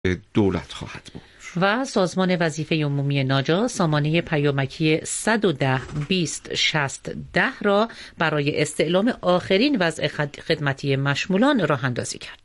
دولت خواهد بود. و سازمان وظیفه عمومی ناجا سامانه پیامکی 110-20-60-10 را برای استعلام آخرین وضع خدمتی مشمولان راه اندازی کرد.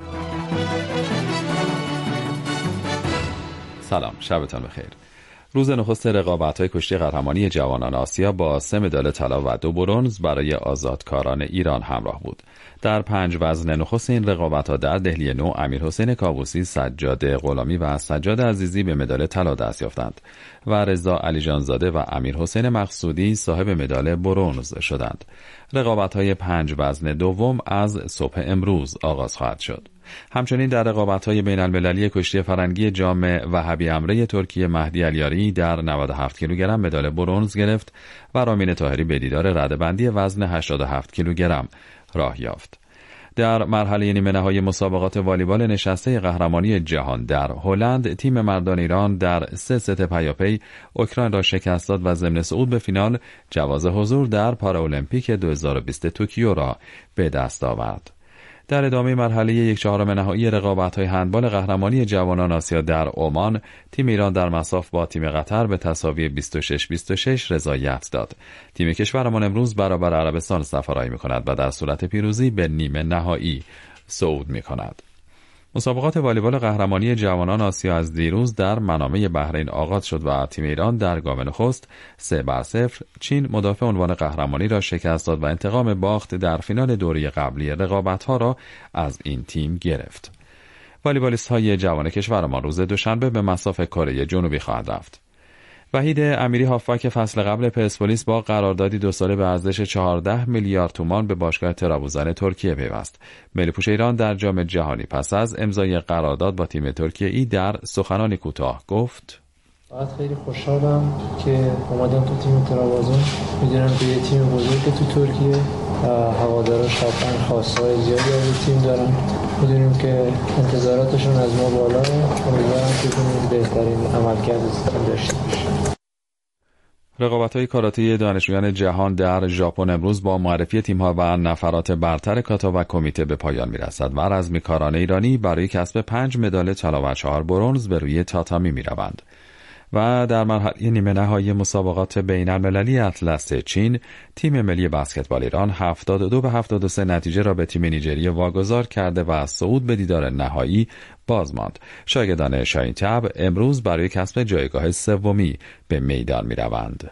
سلام، شبتان بخیر. روز نخست رقابت‌های کشتی قهرمانی جوانان آسیا با 3 مدال طلا و 2 برنز برای آزادکاران ایران همراه بود. در 5 وزن نخست این رقابت‌ها در دهلی نو امیرحسین کاووسی، سجاد غلامی و سجاد عزیزی به مدال طلا دست یافتند و رضا علیجانزاده و امیرحسین مقصودی صاحب مدال برنز شدند. رقابت‌های 5 وزن دوم از صبح امروز آغاز خواهد شد. همچنین در رقابت‌های بین‌المللی کشتی فرنگی جام وهبی امره ترکیه مهدی علیاری در 97 کیلوگرم مدال برنز گرفت و رامین طاهری به دیدار رده‌بندی وزن 87 کیلوگرم راه یافت. در مرحله نیمه‌نهایی مسابقات والیبال نشسته قهرمانی جهان در هلند، تیم مردان ایران در 3 ست پیاپی اوکراین را شکست داد و ضمن صعود به فینال جواز حضور در پارالمپیک 2020 توکیو را به دست آورد. در ادامه مرحله 1/4 نهایی رقابت‌های هندبال قهرمانی جوانان آسیا در عمان، تیم ایران در مصاف با تیم قطر به تساوی 26-26 رضایت داد. تیم کشورمان امروز برابر عربستان سفرایی می‌کند و در صورت پیروزی به نیمه نهایی صعود می‌کند. مسابقات والیبال قهرمانی جوانان آسیا از دیروز در منامه بحرین آغاز شد و تیم ایران در گام نخست 3-0 چین مدافع عنوان قهرمانی را شکست داد و انتقام باخت در فینال دوره قبلی رقابت‌ها را از این تیم گرفت. والیبالیست‌های جوان کشورمان روز دوشنبه به مصاف کره جنوبی خواهند رفت. وحید امیری هافبک فصل قبل پرسپولیس با قراردادی 2 ساله به ارزش 14 میلیارد تومان به باشگاه ترابوزن ترکیه پیوست. ملی‌پوش ایران در جام جهانی پس از امضای قرارداد با تیم ترکیه‌ای در سخنانی کوتاه گفت: خیلی خوشحالم که اومدم تو تیم ترابوزن. میدونم که یه تیم بزرگه تو ترکیه، هوادارش واقعا خواستهای زیادی از تیم دارن. میدونیم که انتظاراتشون از ما بالاه. امیدوارم که بهترین عملکرد تیم داشته باشیم. رقابت‌های کاراته دانشجویان جهان در ژاپن امروز با معرفی تیم‌ها و نفرات برتر کاتا و کمیته به پایان می‌رسد و رزمیکاران ایرانی برای کسب 5 مدال طلا و 4 برنز به روی تاتامی می‌روند. و در مرحله نیمه نهایی مسابقات بین‌المللی اطلس چین، تیم ملی بسکتبال ایران 72-73 نتیجه را به تیم نیجریه واگذار کرده و از صعود به دیدار نهایی باز ماند. شاگردان شاهین‌طبع امروز برای کسب جایگاه سومی به میدان می‌روند.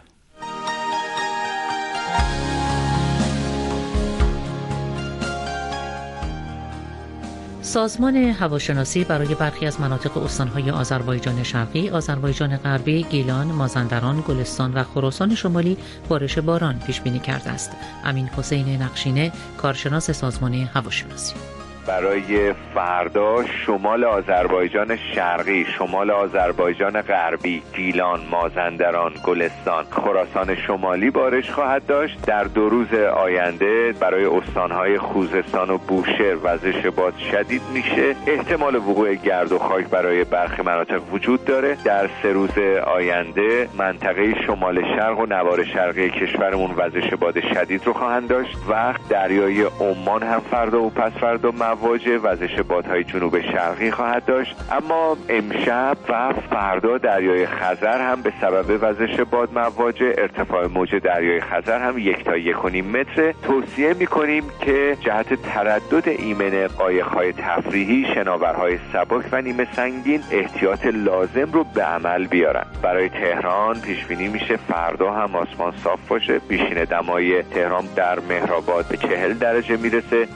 سازمان هواشناسی برای برخی از مناطق استان‌های آذربایجان شرقی، آذربایجان غربی، گیلان، مازندران، گلستان و خراسان شمالی بارش باران پیش بینی کرده است. امین حسین نقشینه، کارشناس سازمان هواشناسی: برای فردا شمال آذربایجان شرقی، شمال آذربایجان غربی، گیلان، مازندران، گلستان، خراسان شمالی بارش خواهد داشت. در 2 روز آینده برای استانهای خوزستان و بوشهر وزش باد شدید میشه. احتمال وقوع گرد و خاک برای برخی مناطق وجود داره. در 3 روز آینده منطقه شمال شرق و نوار شرقی کشورمون وزش باد شدید رو خواهند داشت و دریای عمان هم فردا و پس فردا مواجه وزش بادهای جنوب شرقی خواهد داشت. اما امشب و فردا دریای خزر هم به سبب وزش باد مواجه. ارتفاع موج دریای خزر هم 1 تا 1.5 متر. توصیه می‌کنیم که جهت تردد ایمن قایق‌های تفریحی، شناورهای سبک و نیمه سنگین احتیاط لازم رو به عمل بیارن. برای تهران پیش بینی میشه فردا هم آسمان صاف باشه. بیشین دمای تهران در مهرآباد به 40 درجه میرسه.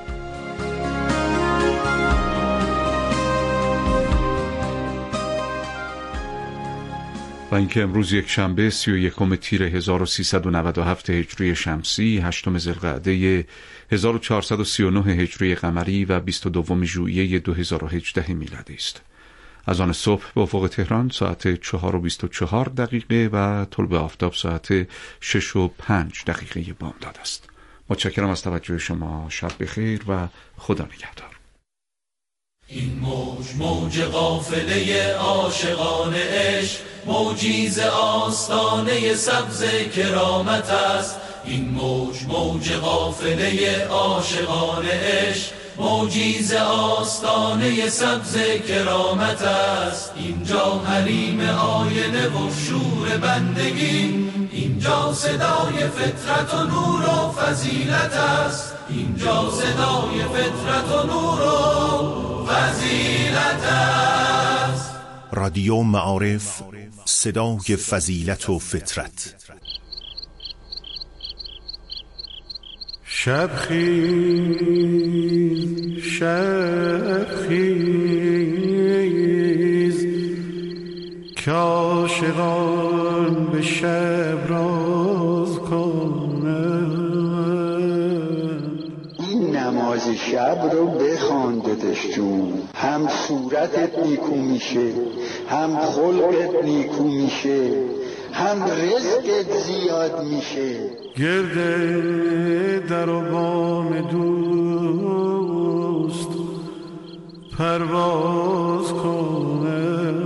و اینکه امروز یک شنبه 31 تیر 1397 هجری شمسی، 8 ذوالقعده 1439 هجری قمری و 22 ژوئیه 2018 میلادی است. از آن صبح به افق تهران ساعت 4:24 و طلوع آفتاب ساعت 6:05 بامداد است. متشکرم از توجه شما. شب بخیر و خدا نگهدار. این موج قافله عاشقان عشق، موجی ز آستانه سبز کرامت است. این موج قافله عاشقان عشق، معجیز آستانه سبز کرامت است. اینجا حریم آینه و شور بندگی، اینجا صدای فطرت و نور و فضیلت است. اینجا صدای فطرت و نور و فضیلت است. رادیو معارف، صدای فضیلت و فطرت. شب خیز شب خیز که عاشقان به شب راز کنند. این نماز شب رو بخوان داداش جون، هم صورتت نیکو میشه، هم خلقت نیکو میشه، هم رزقت زیاد میشه. گرده در و بام دوست پرواز کنه.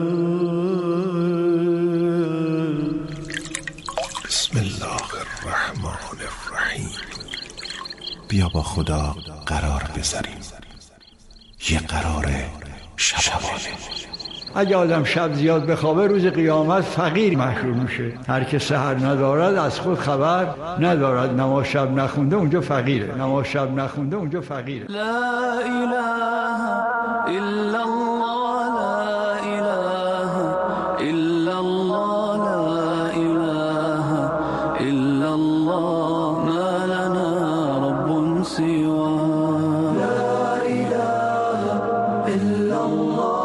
بسم الله الرحمن الرحیم. بیا با خدا قرار بذاریم، یه قرار شبانه. اگه آدم شب زیاد بخوابه روز قیامت فقیر محشور میشه. هر که سحر ندارد از خود خبر ندارد. نماز شب نخونده اونجا فقیره، نماز شب نخونده اونجا فقیره. لا اله الا الله، لا اله الا الله، لا اله الا الله، ما لنا رب سواه. لا اله الا الله،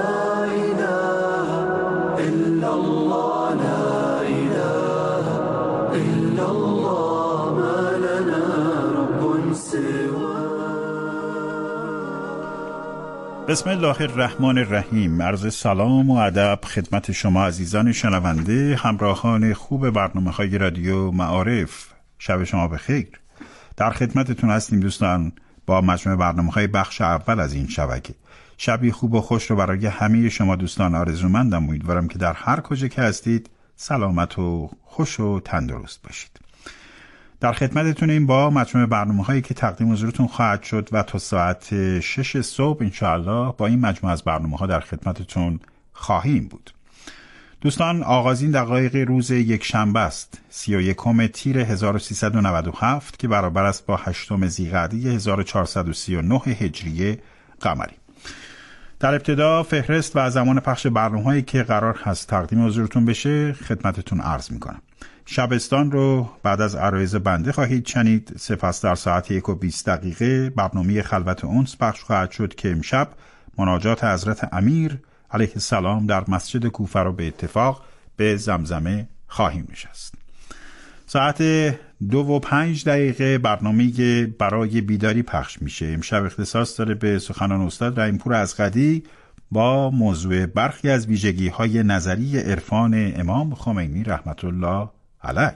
بسم الله الرحمن الرحیم. عرض سلام و ادب خدمت شما عزیزان شنونده، همراهان خوب برنامه‌های رادیو معارف. شب شما بخیر. در خدمتتون هستیم دوستان با مجموعه برنامه‌های بخش اول از این شبکه. شبی خوب و خوش رو برای همه شما دوستان آرزومندم. امیدوارم که در هر کجا که هستید سلامت و خوش و تندرست باشید. در خدمتتونیم با مجموعه برنامه‌هایی که تقدیم حضورتون خواهد شد و تا ساعت 6 صبح انشاءالله با این مجموعه از برنامه‌ها در خدمتتون خواهیم بود. دوستان آغازین دقایق روز یک شنبه است، 31 تیر 1397 که برابر است با 8 ذی‌قعده 1439 هجری قمری. در ابتدا فهرست و زمان پخش برنامه‌هایی که قرار هست تقدیم حضورتون بشه خدمتتون عرض می‌کنم. شبستان رو بعد از عرایض بنده خواهید شنید. سپس در ساعت 1:20 برنامه خلوت انس پخش خواهد شد که امشب مناجات حضرت امیر علیه السلام در مسجد کوفه رو به اتفاق به زمزمه خواهیم نشست. ساعت 2:05 برنامه برای بیداری پخش میشه. امشب اختصاص داره به سخنان استاد رحیم‌پور ازغدی با موضوع برخی از ویژگی‌های نظری عرفان امام خمینی رحمت الله علیه.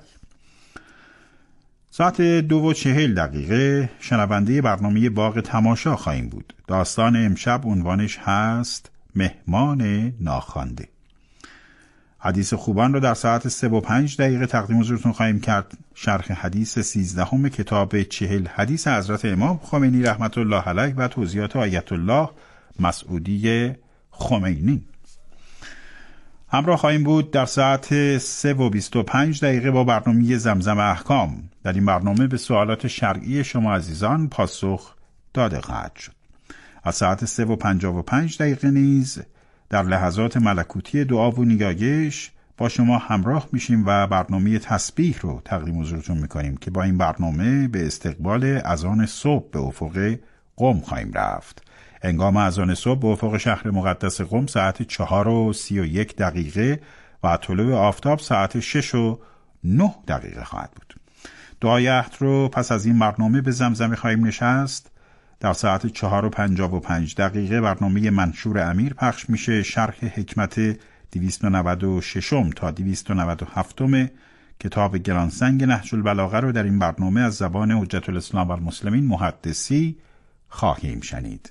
ساعت 2:40 شنونده برنامه باغ تماشا خواهیم بود. داستان امشب عنوانش هست مهمان ناخوانده. حدیث خوبان رو در ساعت 3:05 تقدیم حضورتون خواهیم کرد. شرح حدیث 13 کتاب 40 حدیث حضرت امام خمینی رحمت الله علیه و توضیحات آیت الله مسعودی خمینی. همراه خواهیم بود در ساعت 3:25 با برنامه زمزم احکام. در این برنامه به سوالات شرعی شما عزیزان پاسخ داده خواهد شد. از ساعت 3:55 نیز در لحظات ملکوتی دعا و نیایش با شما همراه میشیم و برنامه تسبیح رو تقدیم حضورتون میکنیم که با این برنامه به استقبال اذان صبح به افق قم خواهیم رفت. هنگام اذان صبح به افق شهر مقدس قم ساعت 4:31 و طلوع آفتاب ساعت 6:09 خواهد بود. دعای عهد رو پس از این برنامه به زمزمه خواهیم نشست. در ساعت 4:55 برنامه منشور امیر پخش میشه. شرح حکمت 296 تا 297 کتاب گرانسنگ نهج البلاغه رو در این برنامه از زبان حجت الاسلام و المسلمین محدثی خواهیم شنید.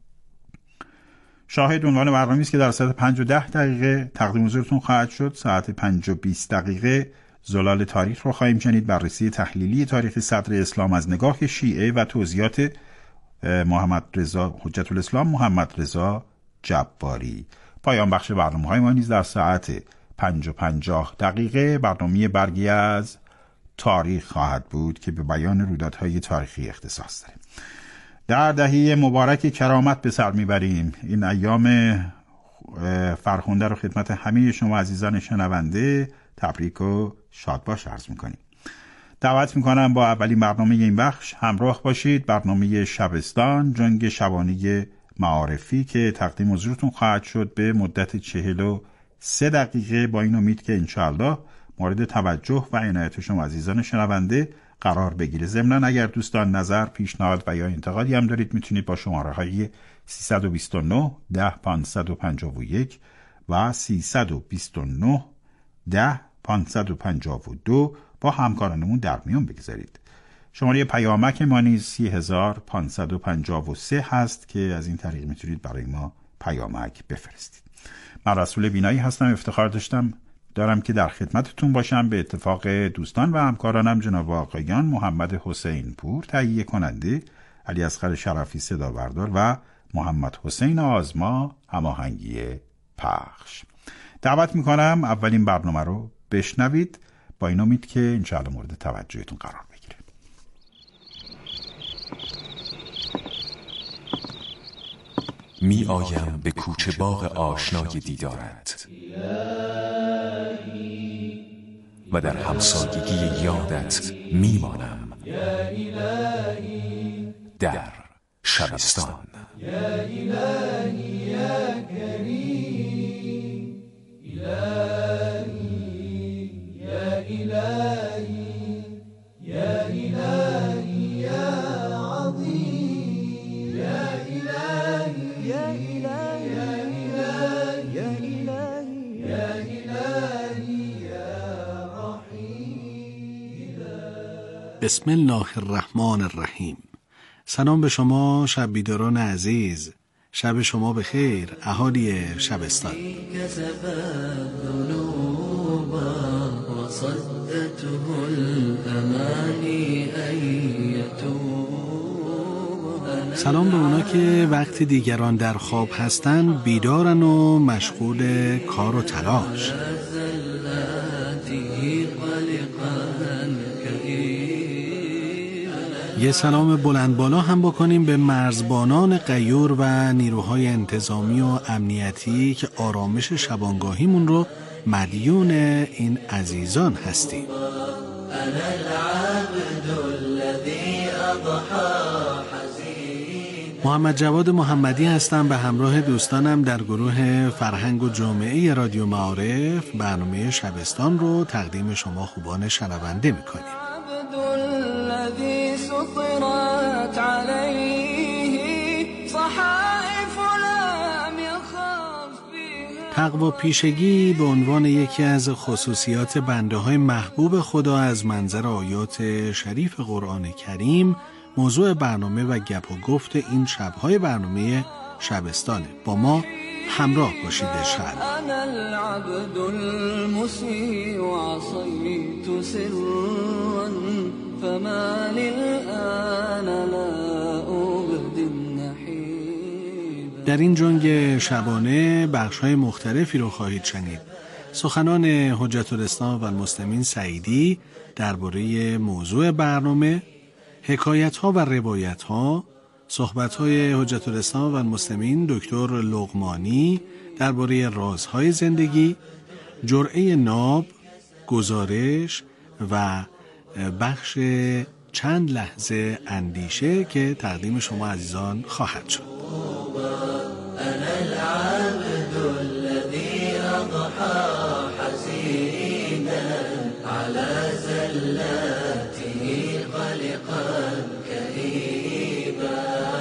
شاهد عنوان برنامه است که در ساعت 5:10 تقدیم حضورتون خواهد شد. ساعت 5:20 زلال تاریخ رو خواهیم شنید. بررسی تحلیلی تاریخ صدر اسلام از نگاه شیعه و توضیحات حجت الاسلام محمد رضا جباری. پایان بخش برنامه‌های ما نیز در ساعت 5:50 برنامه برگی از تاریخ خواهد بود که به بیان رویدادهای تاریخی اختصاص داره. در دهه مبارک کرامت به سر میبریم. این ایام فرخنده رو خدمت همه شما عزیزان شنونده تبریک و شادباش عرض میکنیم. دعوت میکنم با اولین برنامه این بخش همراه باشید. برنامه شبستان، جنگ شبانه معارفی که تقدیم حضورتون خواهد شد به مدت 43 دقیقه، با این امید که انشاءالله مورد توجه و عنایت شما عزیزان شنونده قرار بگیره. ضمناً اگر دوستان نظر، پیشنهاد و یا انتقادی هم دارید میتونید با شماره های 329 10 551 و 329 10 552 با همکارانمون در میون بگذارید. شماره پیامک ما نیز 30553 هست که از این طریق میتونید برای ما پیامک بفرستید. من رسول بینایی هستم. افتخار دارم که در خدمتتون باشم. به اتفاق دوستان و همکارانم جناب آقایان محمد حسین پور تهیه کننده، علی اصغر شرفی صدا بردار و محمد حسین آزما هماهنگی پخش. دعوت میکنم اولین برنامه رو بشنوید، با این امید که انشاءالله مورد توجهتون قرار بگیره. می آیم به کوچه باغ آشنای دیدارت و در همسایگی یادت می مانم در شبستان. یا الهی یا کریم، الهی یا الهی یا الهی یا عظیم، یا الهی یا الهی یا الهی یا الهی یا رحیم. بسم الله الرحمن الرحیم. سلام به شما شب‌بیداران عزیز، شب شما بخیر اهالی شبستان. سلام به اونا که وقتی دیگران در خواب هستن بیدارن و مشغول کار و تلاش. یه سلام بلند بالا هم بکنیم به مرزبانان غیور و نیروهای انتظامی و امنیتی که آرامش شبانگاهیمون رو مدیون این عزیزان هستیم. محمد جواد محمدی هستم، به همراه دوستانم در گروه فرهنگ و جامعه رادیو معارف برنامه شبستان رو تقدیم شما خوبان شنونده میکنیم. تقوا پیشگی به عنوان یکی از خصوصیات بنده های محبوب خدا از منظر آیات شریف قرآن کریم موضوع برنامه و گپ و گفت این شبهای برنامه شبستانه. با ما همراه باشید انشاءالله. انا العبد المسيء وعصيت سرا فما للآن لا أبدي النحيب. در این جنگ شبانه بخش‌های مختلفی رو خواهید شنید. سخنان حجت الاسلام و المسلمین سعیدی درباره موضوع برنامه، حکایت‌ها و روایت‌ها، صحبت‌های حجت الاسلام و المسلمین دکتر لقمانی درباره رازهای زندگی، جرعه ناب، گزارش و بخش چند لحظه اندیشه که تقدیم شما عزیزان خواهد شد. انا العبد الذي اضحى حزينا على زلاته قلقا كئيبا.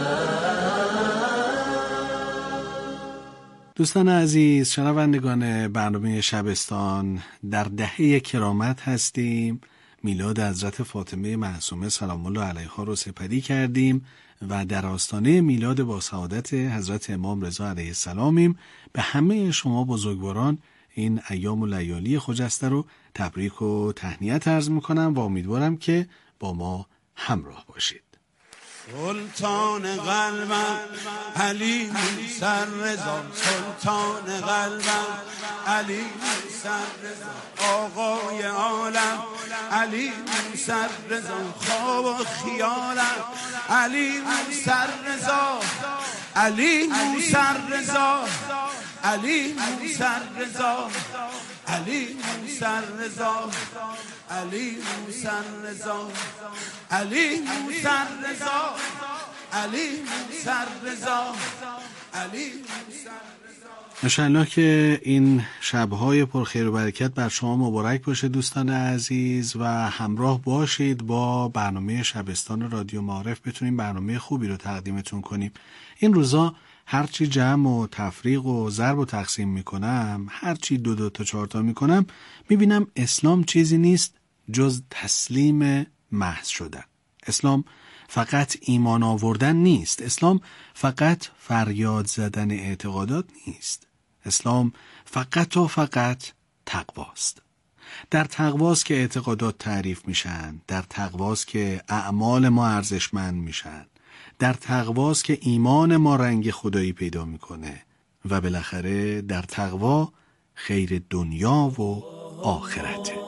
دوستان عزیز، شنوندگان برنامه شبستان، در دهه کرامت هستیم. میلاد حضرت فاطمه معصومه سلام الله علیها رو سپری کردیم و در آستانه میلاد با سعادت حضرت امام رضا علیه السلامیم. به همه شما بزرگواران این ایام و لیالی خجسته رو تبریک و تهنیت عرض میکنم و امیدوارم که با ما همراه باشید. سلطان قلبم علی موسی رضا، سلطان قلبم علی موسی رضا، آقای عالم علی موسی رضا، خواب و خیالم علی موسی رضا، علی موسی رضا، علی موسی رضا، علی موسی رضا، علی موسی رضا، علی موسی رضا، علی موسی رضا، علی موسی. انشالله که این شب‌های پرخیر و برکت بر شما مبارک باشه دوستان عزیز و همراه باشید با برنامه شبستان رادیو معارف، بتونیم برنامه خوبی رو تقدیمتون کنیم. این روزا هرچی جمع و تفریق و ضرب و تقسیم میکنم، هرچی دو تا 4 تا میکنم، میبینم اسلام چیزی نیست جز تسلیم محض شدن. اسلام فقط ایمان آوردن نیست، اسلام فقط فریاد زدن اعتقادات نیست، اسلام فقط و فقط تقواست. در تقواست که اعتقادات تعریف میشن، در تقواست که اعمال ما ارزشمند میشن، در تقواست که ایمان ما رنگ خدایی پیدا میکنه و بالاخره در تقوا خیر دنیا و آخرته.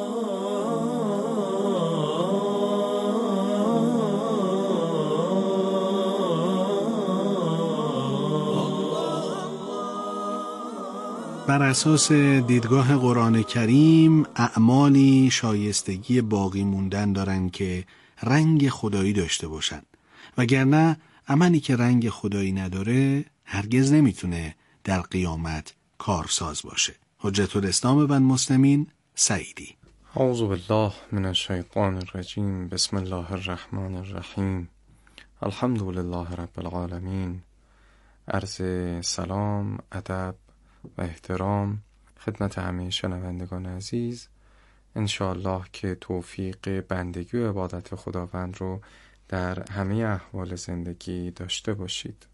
بر اساس دیدگاه قرآن کریم اعمالی شایستگی باقی موندن دارن که رنگ خدایی داشته باشن، وگرنه عملی که رنگ خدایی نداره هرگز نمیتونه در قیامت کارساز باشه. حجت الاسلام بن مسلمین سعیدی. اعوذ بالله من الشیطان الرجیم. بسم الله الرحمن الرحیم. الحمد لله رب العالمین. عرض سلام، ادب و احترام خدمت همه شنوندگان عزیز. انشاءالله که توفیق بندگی و عبادت خداوند رو در همه احوال زندگی داشته باشید.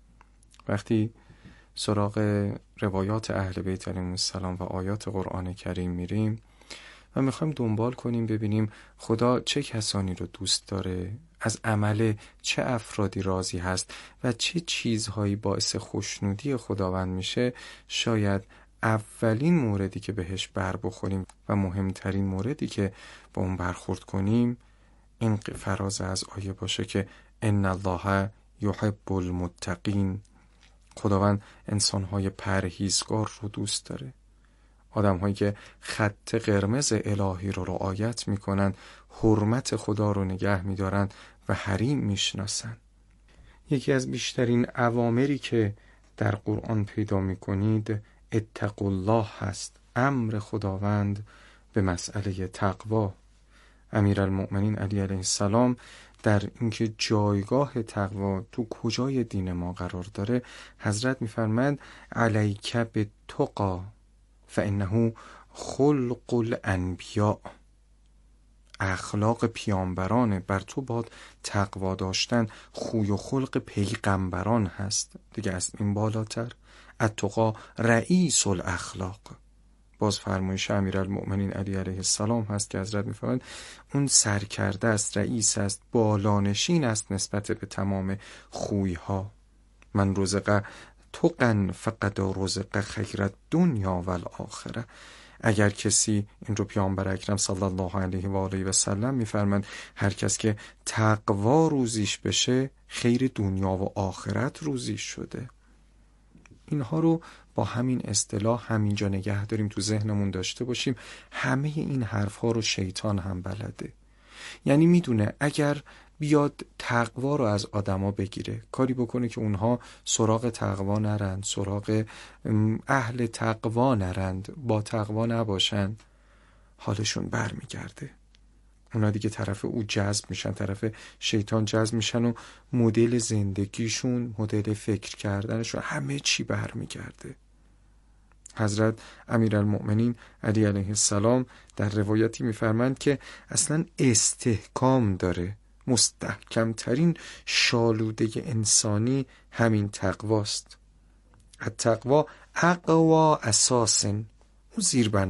وقتی سراغ روایات اهل بیت علیهم السلام و آیات قرآن کریم میریم و میخوایم دنبال کنیم ببینیم خدا چه کسانی رو دوست داره، از عمل چه افرادی راضی هست و چه چیزهایی باعث خوشنودی خداوند میشه، شاید اولین موردی که بهش بر بخوریم و مهمترین موردی که با اون برخورد کنیم این فراز از آیه باشه که ان الله یحب المتقین. خداوند انسانهای پرهیزگار رو دوست داره، آدم‌هایی که خط قرمز الهی رو رعایت میکنن، حرمت خدا رو نگه میدارن و حریم میشناسن. یکی از بیشترین اوامری که در قرآن پیدا میکنید اتقوا الله هست، امر خداوند به مسئله تقوا. امیرالمؤمنین علی علیه السلام در اینکه جایگاه تقوا تو کجای دین ما قرار داره، حضرت میفرماید علیک بالتقی فانه خلق الانبیاء. اخلاق پیامبرانه، بر تو باد تقوا داشتن خوی و خلق پیغمبران هست. دیگه از این بالاتر التقی رئیس الاخلاق. باز فرمایش امیرالمؤمنین علی علیه السلام هست که حضرت میفرمایند اون سرکرده است، رئیس است، بالانشین است نسبت به تمام خوی ها. من رزق تقن فقد رزق خیر دنیا و الاخره. اگر کسی، این رو پیامبر اکرم صلی الله علیه و آله و سلم میفرمایند، هر کس که تقوا روزیش بشه خیر دنیا و آخرت روزیش شده. اینها رو با همین اصطلاح همینجا نگه داریم، تو ذهنمون داشته باشیم. همه این حرفها رو شیطان هم بلده، یعنی میدونه اگر بیاد تقوا رو از آدما بگیره، کاری بکنه که اونها سراغ تقوا نرند، سراغ اهل تقوا نرند، با تقوا نباشن، حالشون برمیگرده. اونا دیگه طرف او جذب میشن، طرف شیطان جذب میشن و مدل زندگیشون، مدل فکر کردنشون، همه چی برمیگرده. حضرت امیرالمؤمنین علی علیه السلام در روایتی میفرمایند که اصلا استحکام داره، مستحکمترین شالوده انسانی همین تقواست. التقوا اقوا اساسن، اون زیربنا.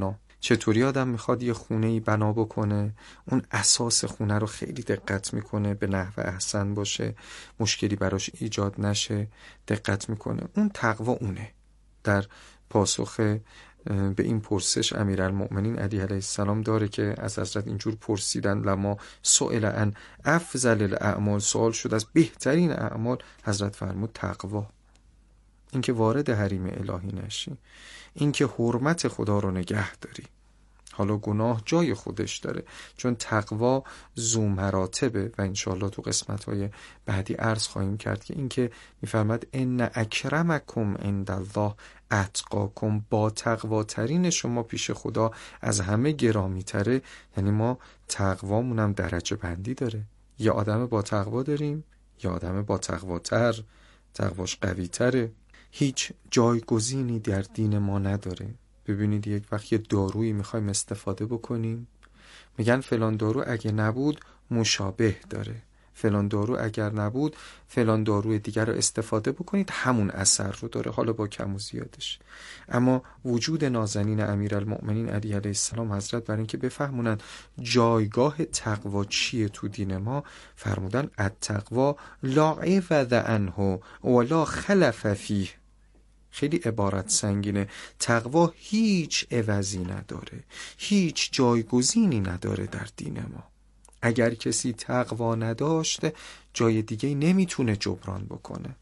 چطوری آدم میخواد یه خونه‌ای بنا بکنه، اون اساس خونه رو خیلی دقت میکنه، به نحو احسن باشه، مشکلی براش ایجاد نشه، دقت میکنه. اون تقوا اونه. در پاسخ به این پرسش امیرالمؤمنین علی علیه السلام داره که از حضرت اینجور پرسیدن لما سئل عن افضل الاعمال، سوال شد از بهترین اعمال، حضرت فرمود تقوا. اینکه وارد حریم الهی نشی، اینکه حرمت خدا رو نگه داری. حالا گناه جای خودش داره، چون تقوا ذو مراتبه و انشاءالله تو قسمت‌های بعدی عرض خواهیم کرد که اینکه می‌فرماد ان اکرمکم عند الله اتقاکم، با تقواترین شما پیش خدا از همه گرامی‌تره. یعنی ما تقوامونم درجه بندی داره. یا آدم با تقوا داریم، یا آدم با تقواتر، تقواش قوی‌تره. هیچ جایگزینی در دین ما نداره. ببینید یک وقت یه دارویی میخوایم استفاده بکنیم، میگن فلان دارو اگه نبود مشابه داره، فلان دارو اگر نبود فلان داروی دیگر رو استفاده بکنید همون اثر رو داره، حالا با کم و زیادش. اما وجود نازنین امیرالمؤمنین علی علیه السلام حضرت برای اینکه بفهمونن جایگاه تقوا چیه تو دین ما، فرمودن التقوا لا عوض عنه ولا خلف فیه. خیلی عبارت سنگینه. تقوا هیچ عوضی نداره، هیچ جایگزینی نداره در دین ما. اگر کسی تقوا نداشت جای دیگه نمیتونه جبران بکنه.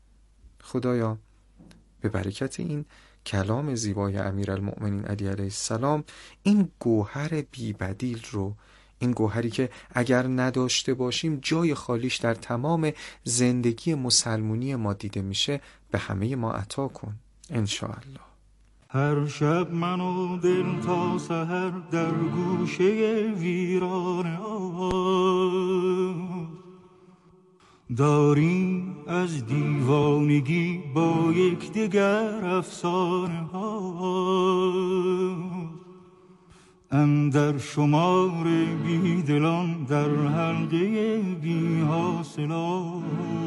خدایا به برکت این کلام زیبای امیرالمؤمنین علی علیه السلام این گوهر بی‌بدیل رو، این گوهری که اگر نداشته باشیم جای خالیش در تمام زندگی مسلمونی ما دیده میشه، به همه ما عطا کن انشاءالله. هر شب من و دل تا سحر در گوشه ویرانه داریم از دیوانگی با یک دیگر افسانه ها. اندر شمار بیدلان در حلقه بی حاصلان،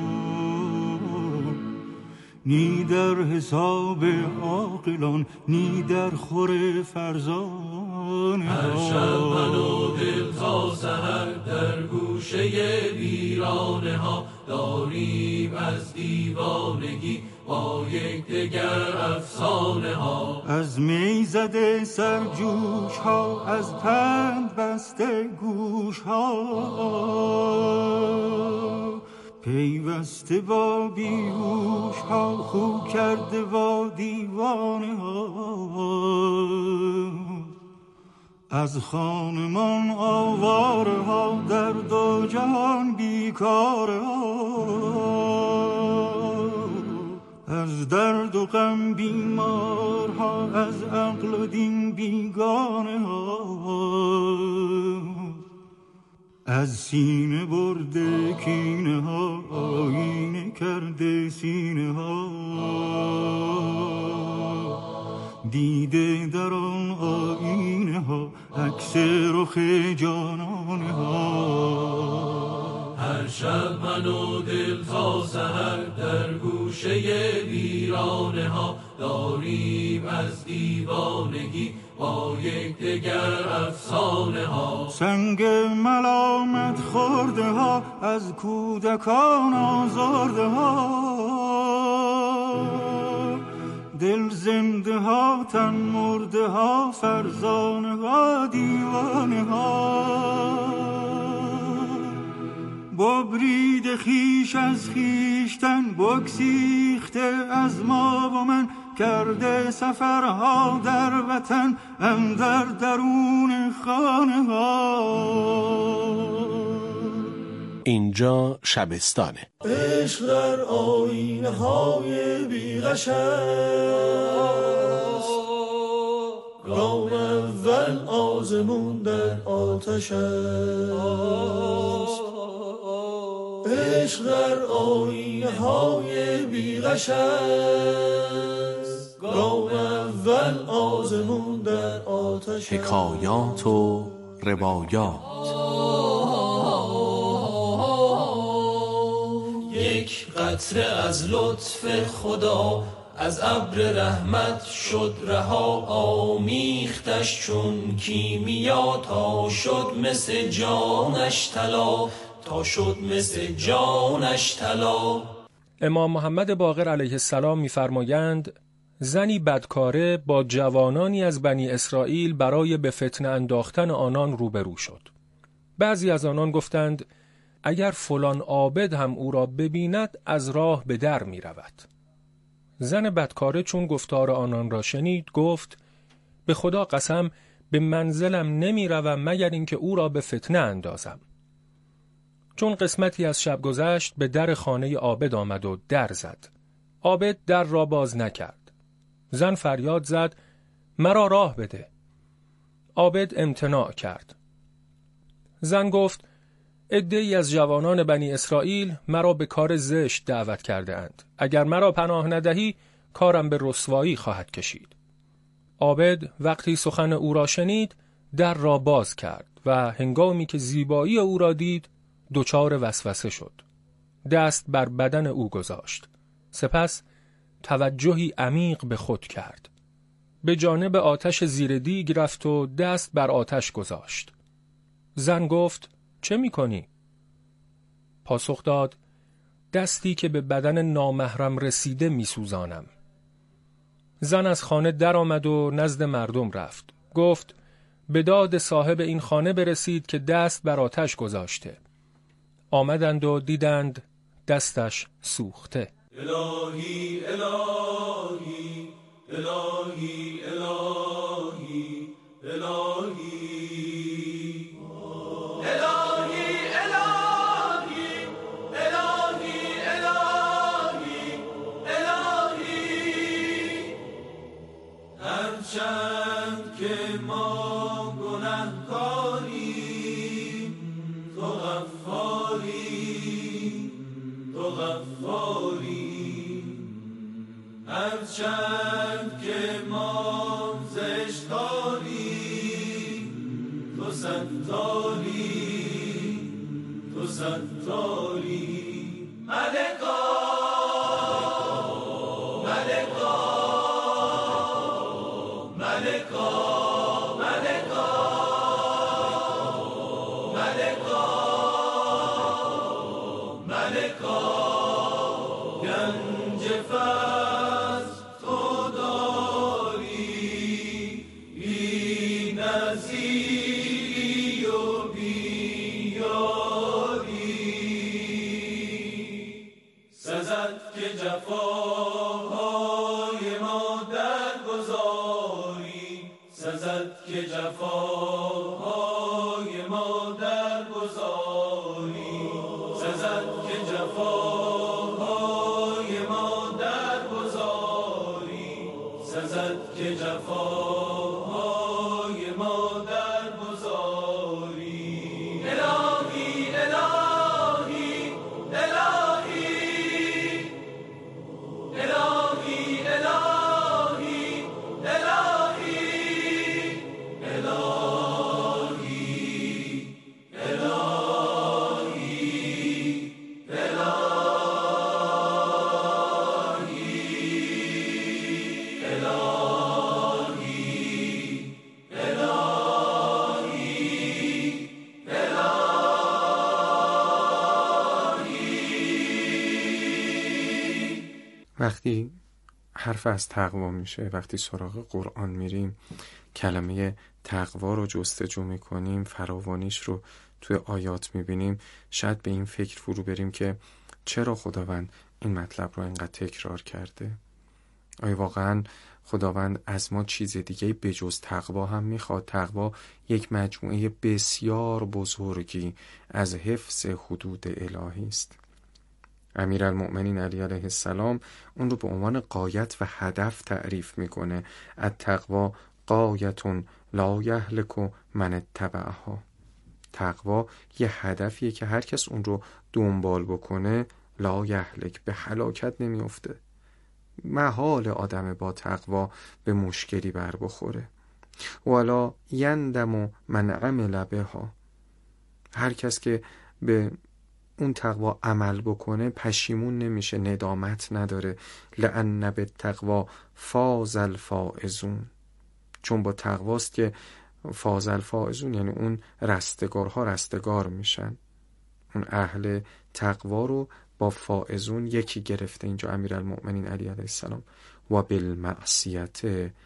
نی در حساب عاقلان نی در خور فرزان. هر شب من و دل تا سحر در گوشه ویرانه ها داریم از دیوانگی با یک دگر افسانه ها. از می زده سرجوش ها، از پند بسته گوش ها، پیوسته با بیهوش ها، خو کرده با دیوانه ها. از خانمان آواره ها، در دو جهان بیکاره ها، از درد و غم بیمار ها، از عقل و دین بیگانه ها. از سینه برده کینه ها، آینه کرده سینه ها، دیده در آن آینه ها عکس رخ جانانه ها. هر شب من و دل تا سحر در گوشه ویرانه ها داریم از دیوانگی با یک دگر افسانه ها. سنگ ملامت خورده ها، از کودکان آزرده ها، دل زنده ها تن مرده ها، فرزانه ها دیوانه ها. ببرید خیش از خیشتن، بگسیخته از ما و من، کرده سفرها در وطن اندر درون خانه ها. اینجا شبستانه. عشق در آینه های بیغش است، گام اول آزمون در آتش است. عشق در آینه های بیغش است، گام اول آزمون در آتش. حکایات و روایات. یک قطره از لطف خدا از ابر رحمت شد رها، آمیختش چون کیمیا، تا شد مثل جانش طلا، تا شد مثل جانش طلا. امام محمد باقر علیه السلام می‌فرمایند زنی بدکاره با جوانانی از بنی اسرائیل برای به فتنه انداختن آنان روبرو شد. بعضی از آنان گفتند اگر فلان عابد هم او را ببیند از راه به در می رود. زن بدکاره چون گفتار آنان را شنید گفت به خدا قسم به منزلم نمی روم مگر اینکه او را به فتنه اندازم. چون قسمتی از شب گذشت به در خانه عابد آمد و در زد. عابد در را باز نکرد. زن فریاد زد مرا راه بده. عابد امتناع کرد. زن گفت عده‌ای از جوانان بنی اسرائیل مرا به کار زشت دعوت کرده اند. اگر مرا پناه ندهی کارم به رسوایی خواهد کشید. عابد وقتی سخن او را شنید در را باز کرد و هنگامی که زیبایی او را دید دچار وسوسه شد. دست بر بدن او گذاشت. سپس توجهی عمیق به خود کرد. به جانب آتش زیر دیگ رفت و دست بر آتش گذاشت. زن گفت چه می کنی؟ پاسخ داد دستی که به بدن نامحرم رسیده می سوزانم. زن از خانه در آمد و نزد مردم رفت. گفت به داد صاحب این خانه برسید که دست بر آتش گذاشته. آمدند و دیدند دستش سوخته. الهی الهی الهی الهی الهی هرچند که ما گنهکاریم تو غفاری تو غفاری. هرچند که ما زشتکاریم تو ستاری تو ستاری. ملکا جفاهای ما درگذاری، سزد که جفاهای ما درگذاری، سزد که جفاهای ما درگذاری، سزد که جفاهای ما درگذاری. الهی الهی الهی الهی الهی الهی الهی وقتی حرف از تقوا میشه، وقتی سراغ قرآن میریم، کلمه تقوا رو جستجو میکنیم، فراوانیش رو توی آیات میبینیم، شاید به این فکر فرو بریم که چرا خداوند این مطلب رو اینقدر تکرار کرده؟ آیا واقعا خداوند از ما چیز دیگه به جز تقوا هم میخواد؟ تقوا یک مجموعه بسیار بزرگی از حفظ حدود الهی است. امیرالمؤمنین علی علیه السلام اون رو به عنوان غایت و هدف تعریف میکنه. التقوا غایة لا یهلک من اتبعها. تقوا یه هدفیه که هر کس اون رو دنبال بکنه لا یهلک، به هلاکت نمیفته. محال آدم با تقوا به مشکلی بر بخوره. ولا یندم من عمل بها. هر کس که به اون تقوا عمل بکنه پشیمون نمیشه، ندامت نداره. لأن بالتقوا فاز الفائزون، چون با تقواست که فاز الفائزون، یعنی اون رستگارها رستگار میشن. اون اهل تقوا رو با فائزون یکی گرفته اینجا امیرالمؤمنین علی علیه السلام. و بالمعصیت